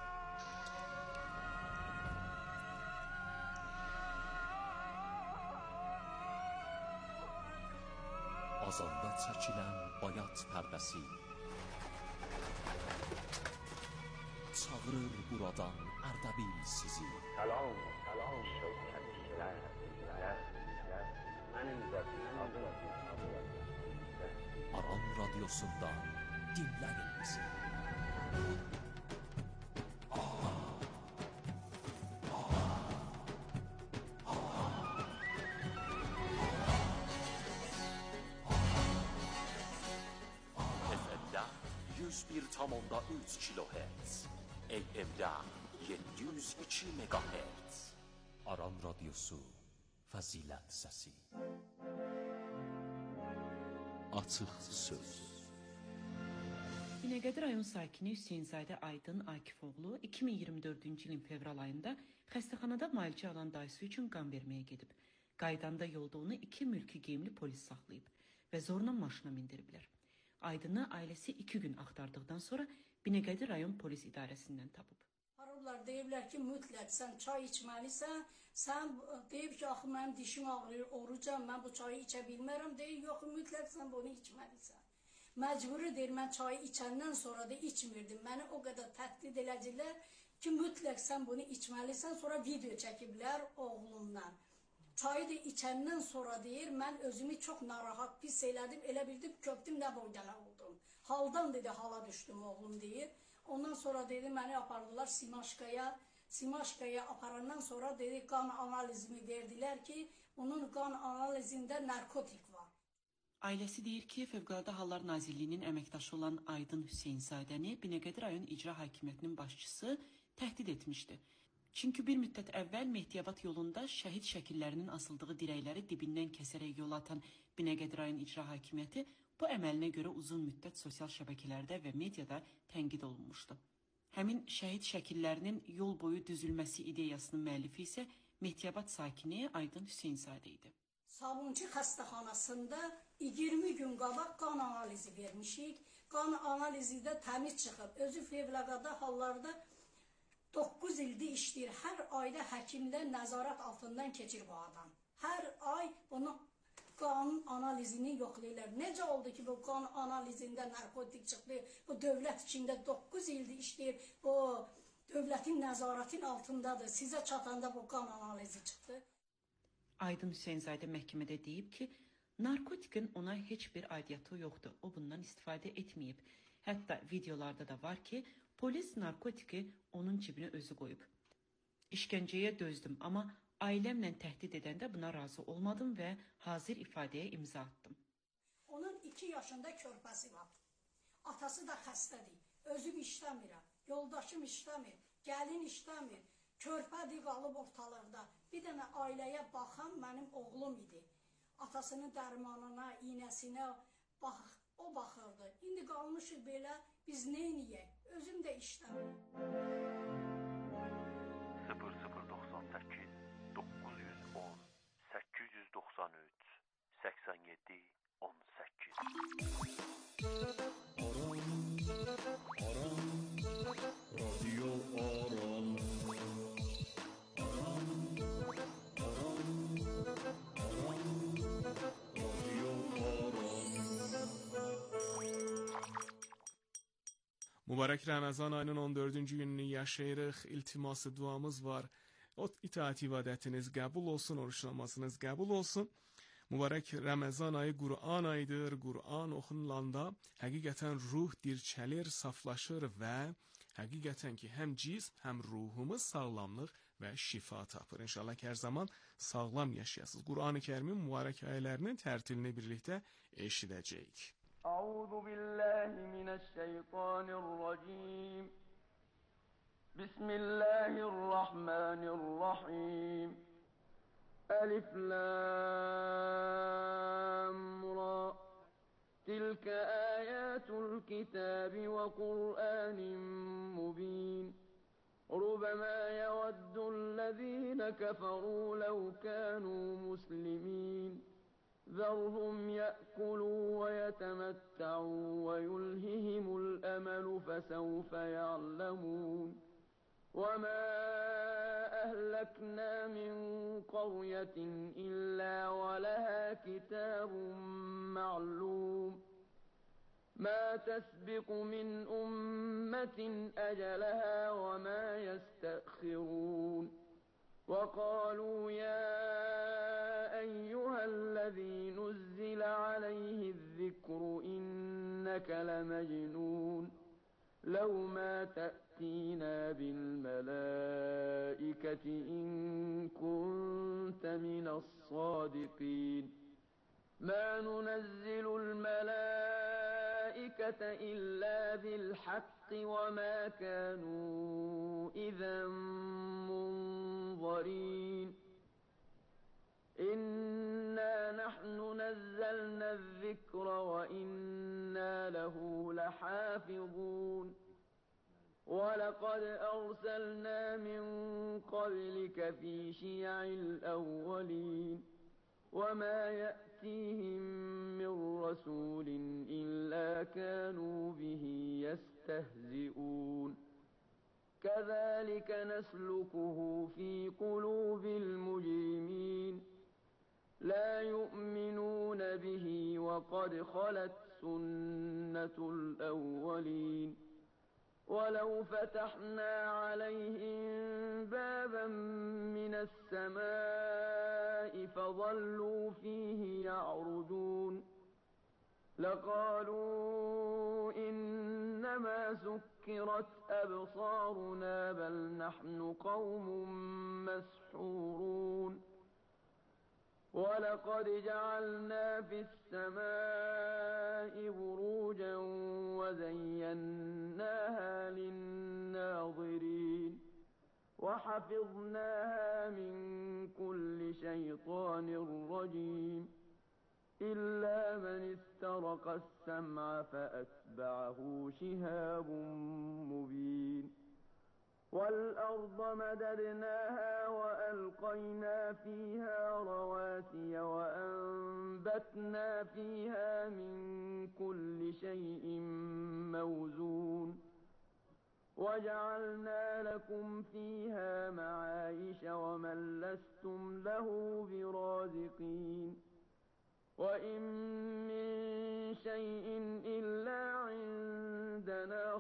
azanda çəkilən bayat pərdəsi çağırır buradan Ərdəbil sizi. Salam, salam şövkətlər, mənim zəfir adım. Aran radyosundan dinləyin bizi. yüz bir tam onda üç kilohertz, A M'də yeddi yüz iki megahertz. Aran radyosu, fəzilət səsi. Açıq söz. Binəqədi rayon sakini Hüseynzadə Aydın Akifoğlu iki min iyirmi dördüncü ilin fevral ayında xəstəxanada müalicə alan dayısı üçün qan verməyə gedib. Qaydanda yolda onu iki mülki geyimli polis saxlayıb və zorla maşına mindiriblər. Aydını ailəsi iki gün axtardıqdan sonra Binəqədi rayon polis idarəsindən tapıb. Arablar deyiblər ki, mütləq sən çay içməlisən, sən deyib ki, axı mənim dişim ağrıyır, orucam, mən bu çayı içə bilmərəm, deyib, yox, mütləq sən bunu içməlisən. Məcburi deyir, mən çayı içəndən sonra da içmirdim, məni o qədər təhdid elədilər ki, mütləq sən bunu içməlisən, sonra video çəkiblər oğlumdan. Çayı da içəndən sonra deyir, mən özümü çox narahat, pis elədim, elə bildim, köpdüm, nə boydana oldum. Haldan dedi, hala düşdüm oğlum deyir. Ondan sonra dedi, məni apardılar Simaşkaya. Simaşkaya aparandan sonra dedi, qan analizimi verdilər ki, onun qan analizində narkotik var. Ailəsi deyir ki, Fövqəladə Hallar Nazirliyinin əməkdaşı olan Aydın Hüseynzadəni Binəqədi rayon icra hakimiyyətinin başçısı təhdid etmişdi. Çünki bir müddət əvvəl Mehdiyabad yolunda şəhid şəkillərinin asıldığı dirəkləri dibindən kəsərək yol atan Binəqədi rayon icra hakimiyyəti bu əməlinə görə uzun müddət sosial şəbəkələrdə və mediada tənqid olunmuşdu. Həmin şəhid şəkillərinin yol boyu düzülməsi ideyasının müəllifi isə Mehdiyabad sakini Aydın Hüseynzadə idi. Sabunçu xəstəxanasında iyirmi gün qabaq qan analizi vermişik. Qan analizi də təmiz çıxıb. Özü Fövqəladə hallarda doqquz ildir işləyir. Hər ayda həkimlər nəzarət altından keçir bu adam. Hər ay bunu qanun analizini yoxlayırlar. Necə oldu ki, bu qan analizində narkotik çıxdı? Bu dövlət içində doqquz ildir işləyir. Bu dövlətin nəzarətin altındadır. Sizə çatanda bu qan analizi çıxdı. Aydın Hüseynzadə məhkəmədə deyib ki, narkotikin ona heç bir aidiyyatı yoxdur. O bundan istifadə etməyib. Hətta videolarda da var ki, polis narkotiki onun cibinə özü qoyub. İşgəncəyə dözdüm, amma ailəmlə təhdid edəndə buna razı olmadım və hazır ifadəyə imza attım. Onun iki yaşında körpəsi var. Atası da xəstədir. Özüm işləmirəm. Yoldaşım işləmir. Gəlin işləmir. Körpədir qalıb ortalıqda. Bir dənə ailəyə baxan mənim oğlum idi. Atasının dərmanına, iynəsinə bax, o baxırdı. İndi qalmışıq belə, biz neyniyək? Özüm də işləmirəm. sıfır sıfır doxsan səkkiz doqquz yüz on səkkiz yüz doxsan üç səksən yeddi on səkkiz. Aran, Aran, Radio Aran. Aran, Aran, Aran, Radio Aran. Mübarək Ramazan ayının on dördüncü gününü yaşayırıq. İltiması duamız var. O itaat ibadətiniz qəbul olsun, oruç namazınız qəbul olsun. Mübarək Ramazan ayı Qur'an ayıdır. Qur'an oxunulanda həqiqətən ruh dirçəlir, saflaşır və həqiqətən ki, həm cism, həm ruhumuz sağlamlıq və şifa tapır. İnşallah ki, hər zaman sağlam yaşayasınız. Qur'an-ı Kərimin mübarək ayələrinin tərtilini birlikdə eşidəcəyik. Əuzu billahi minəşşeytanirracim. Bismillahirrahmanirrahim. Elif lam ra. Tilka ayatul kitabi ve Kur'anin mubin. ربما يود الذين الذين كفروا لو كانوا مسلمين ذرهم يأكلوا ويتمتعوا ويلههم الأمل فسوف يعلمون وما أهلكنا من قرية إلا ولها كتاب معلوم ما تسبق من أمة أجلها وما يستأخرون وقالوا يا أيها الذي نزل عليه الذكر إنك لمجنون لو ما تأتينا بالملائكة إن كنت من الصادقين ما ننزل الملائكة إلا بالحق وما كانوا إذا منظرين إنا نحن نزلنا الذكر وإنا له لحافظون ولقد أرسلنا من قبلك في شيع الأولين وما يأتيهم من رسول إلا كانوا به يستهزئون كذلك نسلكه في قلوب المجرمين لا يؤمنون به وقد خلت سنة الأولين ولو فتحنا عليهم بابا من السماء فظلوا فيه يعرجون لقالوا إنما سكرت أبصارنا بل نحن قوم مسحورون ولقد جعلنا في السماء بروجا وزيناها للناظرين وحفظناها من كل شيطان رجيم إلا من استرق السمع فأتبعه شهاب مبين والأرض مددناها وألقينا فيها رواسي وأنبتنا فيها من كل شيء موزون وجعلنا لكم فيها معايش ومن لستم له برازقين وإن من شيء إلا عندنا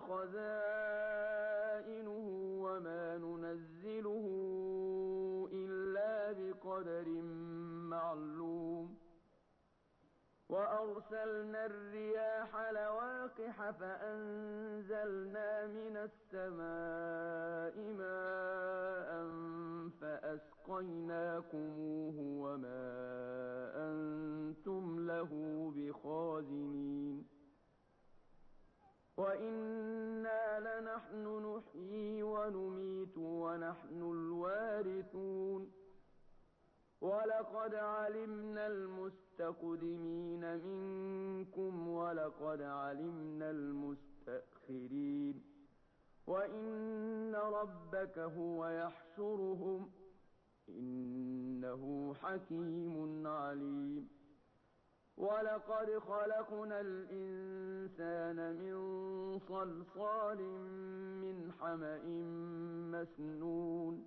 خزائنه وما ننزله إلا بقدر معلوم وأرسلنا الرياح لواقح فأنزلنا من السماء ماء فأسقيناكموه وما أنتم له بخازنين وإنا لنحن نحيي ونميت ونحن الوارثون ولقد علمنا المستقدمين منكم ولقد علمنا المستأخرين وإن ربك هو يحشرهم إنه حكيم عليم ولقد خلقنا الإنسان من صلصال من حمأ مسنون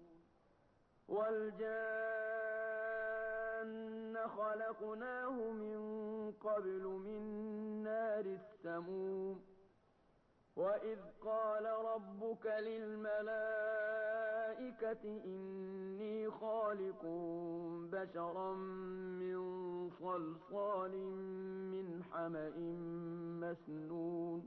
والجان خلقناه من قبل من نار السموم وإذ قال ربك للملائكة إني خالق بشرا من صلصال من حمأ مسنون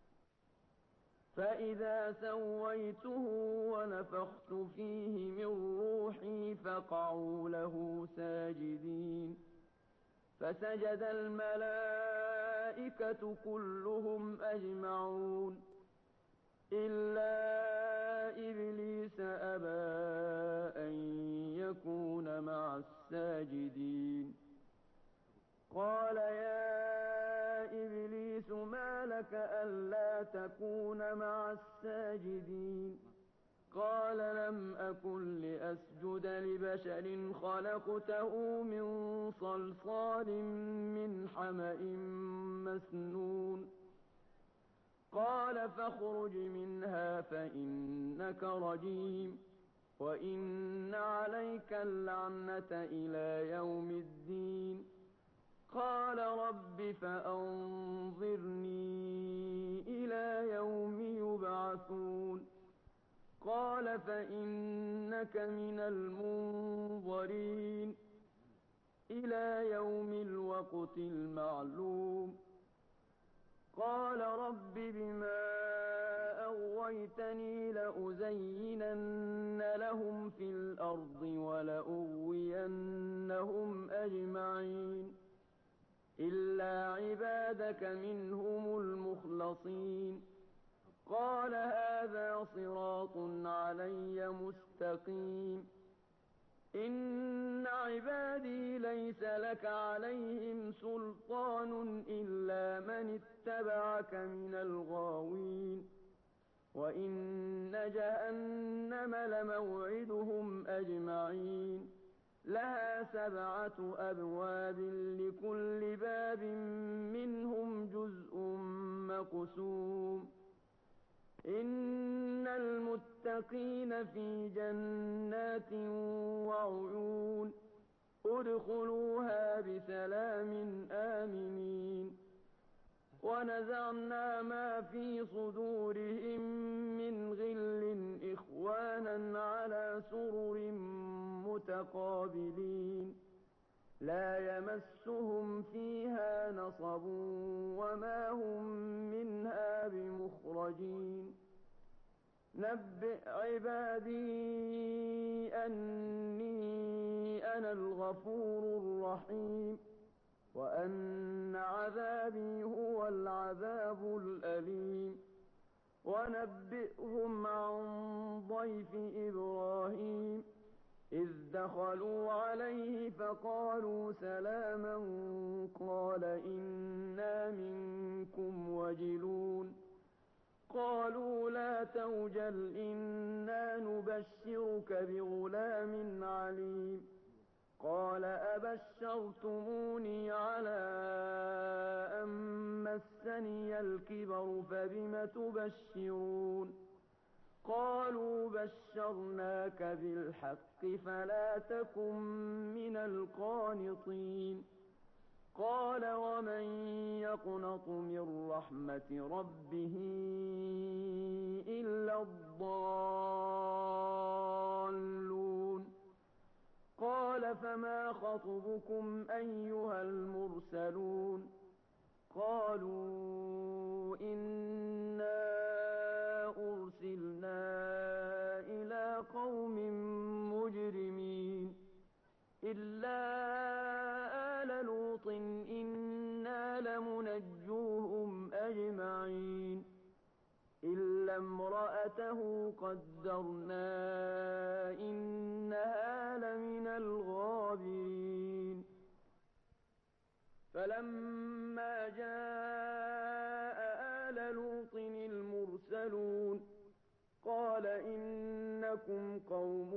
فإذا سويته ونفخت فيه من روحي فقعوا له ساجدين فسجد الملائكة كلهم أجمعون إلا إبليس أبى أن يكون مع الساجدين قال يا إبليس ما لك ألا تكون مع الساجدين قال لم أكن لأسجد لبشر خلقته من صلصال من حمأ مسنون قال فاخرج منها فإنك رجيم وإن عليك اللعنة إلى يوم الدين قال رب فأنظرني إلى يوم يبعثون قال فإنك من المنظرين إلى يوم الوقت المعلوم قال رب بما أغويتني لأزينن لهم في الأرض ولأغوينهم أجمعين إلا عبادك منهم المخلصين قال هذا صراط علي مستقيم إن عبادي ليس لك عليهم سلطان إلا من اتبعك من الغاوين وإن جهنم لموعدهم أجمعين لها سبعة أبواب لكل باب منهم جزء مقسوم إن المتقين في جنات وعيون ادخلوها بسلام آمنين ونزعنا ما في صدورهم من غل إخوانا على سرر متقابلين لا يمسهم فيها نصب وما هم منها بمخرجين نبئ عبادي أني أنا الغفور الرحيم وأن عذابي هو العذاب الأليم ونبئهم عن ضيف إبراهيم إذ دخلوا عليه فقالوا سلاما قال إنا منكم وجلون قالوا لا توجل إنا نبشرك بغلام عليم قال أبشرتموني على أن مسني الكبر فبم تبشرون قالوا بشرناك بالحق فلا تكن من القانطين قال ومن يقنط من رحمة ربه إلا الضالون قال فما خطبكم أيها المرسلون قالوا إنا أرسلنا إلى قوم مجرمين إلا آل لوط إنا لمنجوهم أجمعين إلا امرأته قدرنا إنها لمن الغابرين فلما جاء آل لوط المرسلون قال إنكم قوم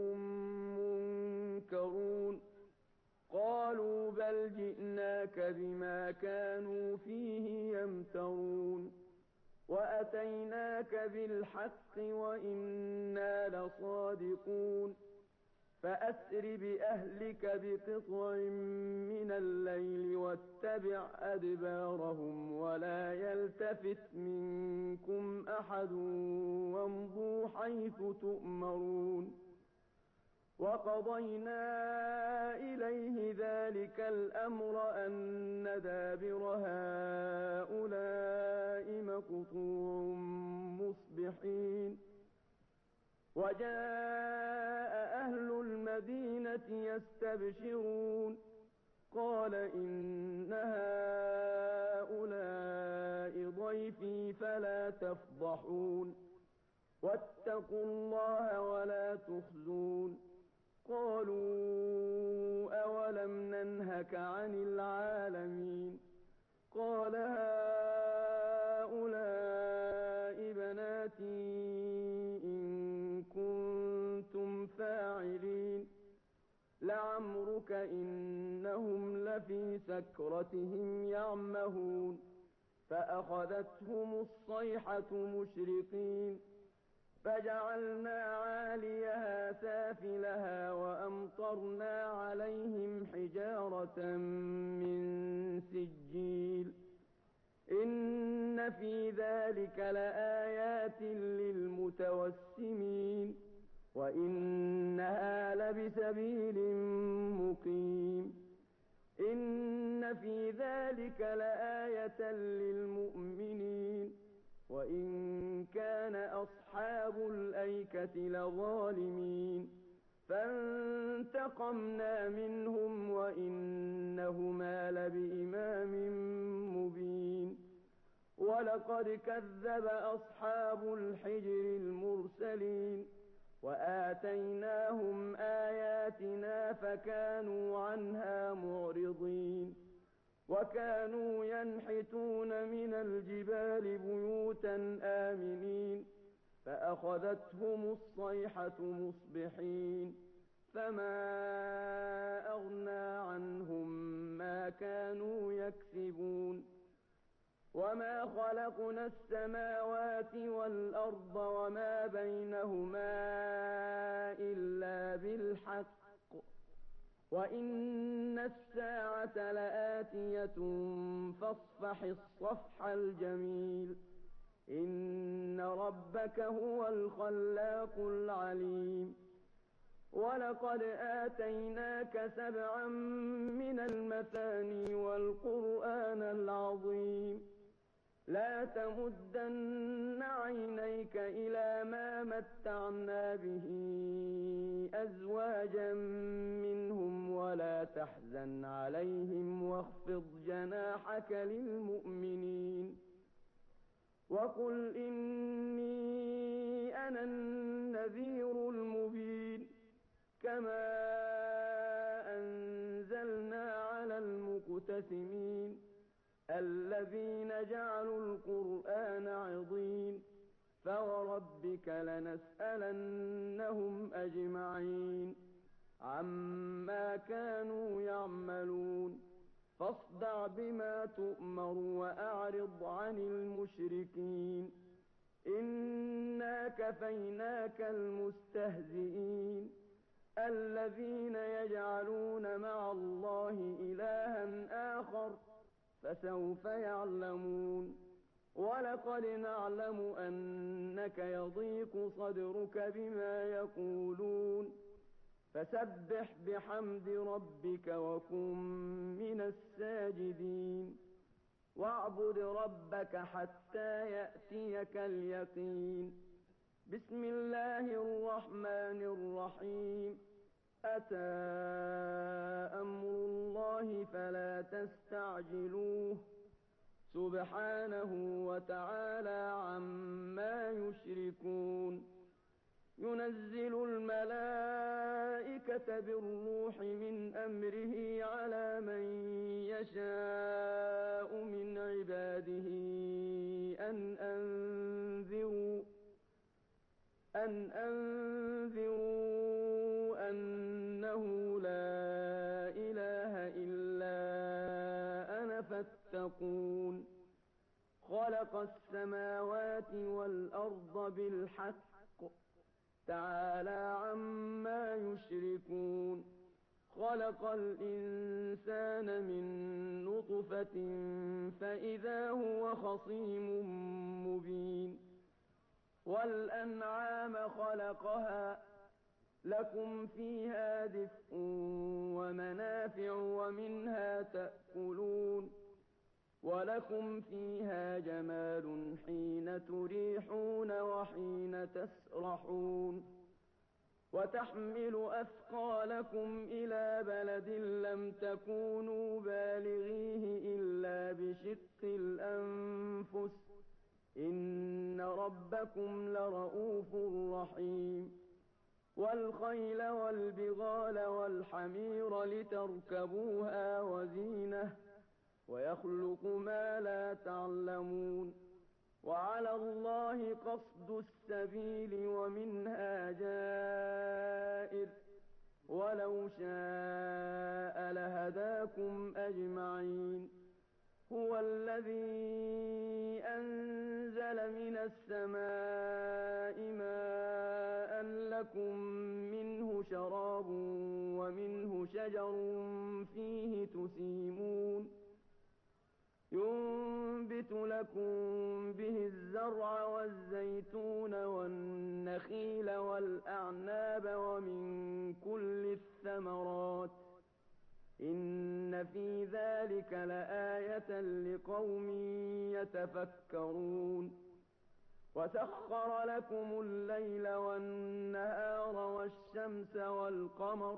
منكرون قالوا بل جئناك بما كانوا فيه يمترون وأتيناك بالحق وإنا لصادقون فأسر بأهلك بقطع من الليل واتبع أدبارهم ولا يلتفت منكم أحد وامضوا حيث تؤمرون وقضينا إليه ذلك الأمر أن دابر هؤلاء مقطوع مصبحين وجاء أهل المدينة يستبشرون قال إن هؤلاء ضيفي فلا تفضحون واتقوا الله ولا تخزون قالوا أولم ننهك عن العالمين قال هؤلاء بناتي إن كنتم وهم في سكرتهم يعمهون فأخذتهم الصيحة مشرقين فجعلنا عاليها سافلها وأمطرنا عليهم حجارة من سجيل إن في ذلك لآيات للمتوسمين وإنها لبسبيل مقيم إن في ذلك لآية للمؤمنين وإن كان أصحاب الأيكة لظالمين فانتقمنا منهم وإنهما لبإمام مبين ولقد كذب أصحاب الحجر المرسلين وآتيناهم آياتنا فكانوا عنها معرضين وكانوا ينحتون من الجبال بيوتا آمنين فأخذتهم الصيحة مصبحين فما أغنى عنهم ما كانوا يكسبون وما خلقنا السماوات والأرض وما بينهما إلا بالحق وإن الساعة لآتية فاصفح الصفح الجميل إن ربك هو الخلاق العليم ولقد آتيناك سبعا من المثاني والقرآن العظيم لا تمدن عينيك إلى ما متعنا به أزواجا منهم ولا تحزن عليهم واخفض جناحك للمؤمنين وقل إني أنا النذير المبين كما أنزلنا على المقتسمين الذين جعلوا القرآن عضين فوربك لنسألنهم أجمعين عما كانوا يعملون فاصدع بما تؤمر وأعرض عن المشركين إنا كفيناك المستهزئين الذين يجعلون مع الله إلها آخر فسوف يعلمون ولقد نعلم أنك يضيق صدرك بما يقولون فسبح بحمد ربك وكن من الساجدين واعبد ربك حتى يأتيك اليقين بسم الله الرحمن الرحيم أتى أمر الله فلا تستعجلوه سبحانه وتعالى عما يشركون ينزل الملائكة بالروح من أمره على من يشاء من عباده أن أنذروا أن أنذروا أنه لا إله إلا أنا فاتقون خلق السماوات والأرض بالحق تعالى عما يشركون خلق الإنسان من نطفة فإذا هو خصيم مبين والأنعام خلقها لكم فيها دفء ومنافع ومنها تأكلون ولكم فيها جمال حين تريحون وحين تسرحون وتحمل أثقالكم إلى بلد لم تكونوا بالغيه إلا بشق الأنفس إن ربكم لرؤوف رحيم والخيل والبغال والحمير لتركبوها وزينة ويخلق ما لا تعلمون وعلى الله قصد السبيل ومنها جائر ولو شاء لهداكم أجمعين الذي أنزل من السماء ماء لكم منه شراب ومنه شجر فيه تسيمون ينبت لكم به الزرع والزيتون والنخيل والأعناب ومن كل الثمرات إن في ذلك لآية لقوم يتفكرون وسخر لكم الليل والنهار والشمس والقمر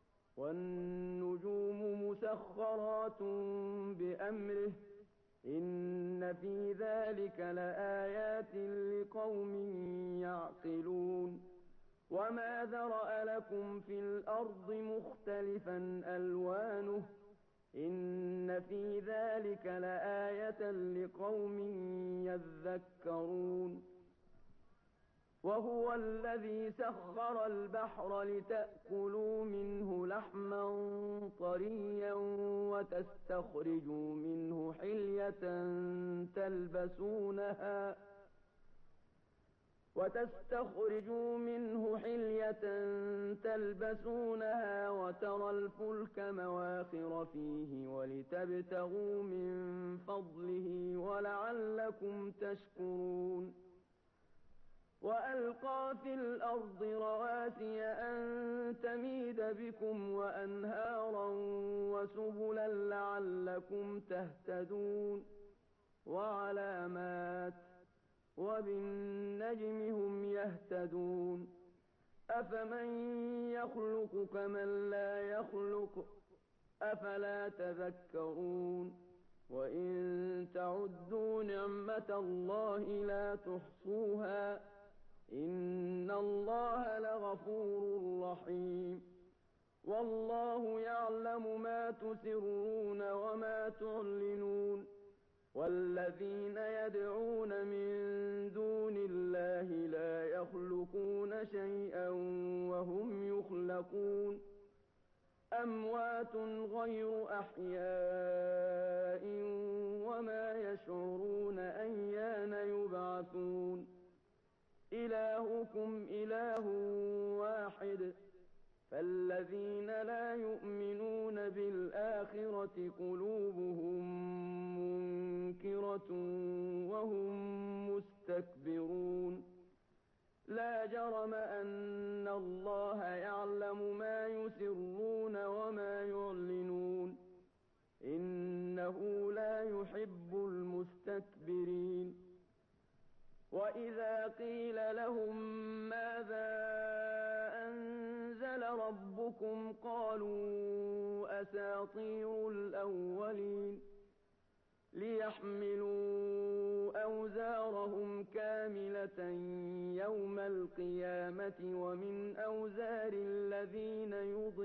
والنجوم مسخرات بأمره إن في ذلك لآيات لقوم يعقلون وما ذرأ لكم في الأرض مختلفا ألوانه إن في ذلك لآية لقوم يذكرون وهو الذي سخر البحر لتأكلوا منه لحما طريا وتستخرجوا منه حلية تلبسونها وتستخرجوا منه حلية تلبسونها وترى الفلك مواخر فيه ولتبتغوا من فضله ولعلكم تشكرون وألقى في الأرض رواسي أن تميد بكم وأنهارا وسبلا لعلكم تهتدون وعلامات وبالنجم هم يهتدون أفمن يخلق كمن لا يخلق أفلا تذكرون وإن تعدوا نعمة الله لا تحصوها إن الله لغفور رحيم والله يعلم ما تسرون وما تعلنون والذين يدعون من دون الله لا يخلقون شيئا وهم يخلقون أموات غير أحياء وما يشعرون أيان يبعثون إلهكم إله واحد فالذين لا يؤمنون بالآخرة قلوبهم منكرة وهم مستكبرون لا جرم أن الله يعلم ما يسرون وما يعلنون إنه لا يحب المستكبرين وإذا قيل لهم ماذا أنزل ربكم قالوا أساطير الأولين ليحملوا أوزارهم كاملة يوم القيامة ومن أوزار الذين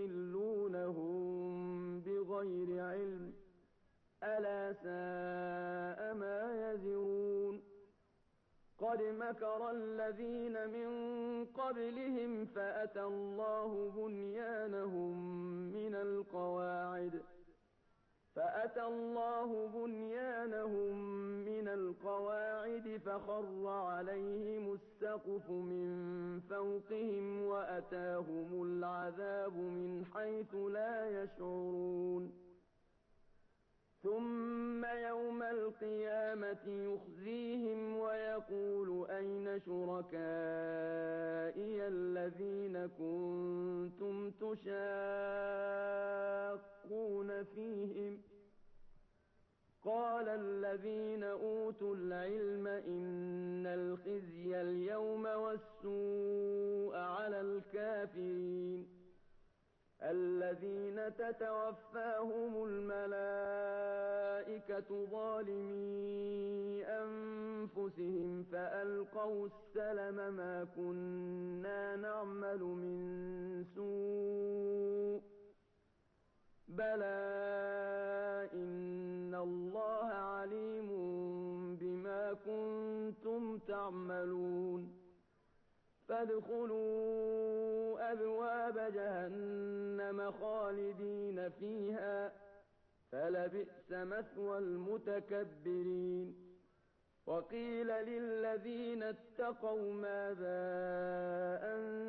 يضلونهم بغير علم ألا ساء ما يزرون قد مكر الذين من قبلهم فأتى الله بنيانهم من القواعد فأتى الله بنيانهم من القواعد فخر عليهم السقف من فوقهم وأتاهم العذاب من حيث لا يشعرون ثم يوم القيامة يخزيهم ويقول أين شركائي الذين كنتم تشاقون فيهم قال الذين أوتوا العلم إن الخزي اليوم والسوء على الكافرين الذين تتوفاهم الملائكة ظالمي أنفسهم فألقوا السلم ما كنا نعمل من سوء بلى إن الله عليم بما كنتم تعملون فادخلوا أبواب جهنم خالدين فيها فلبئس مثوى المتكبرين وقيل للذين اتقوا ماذا أنتم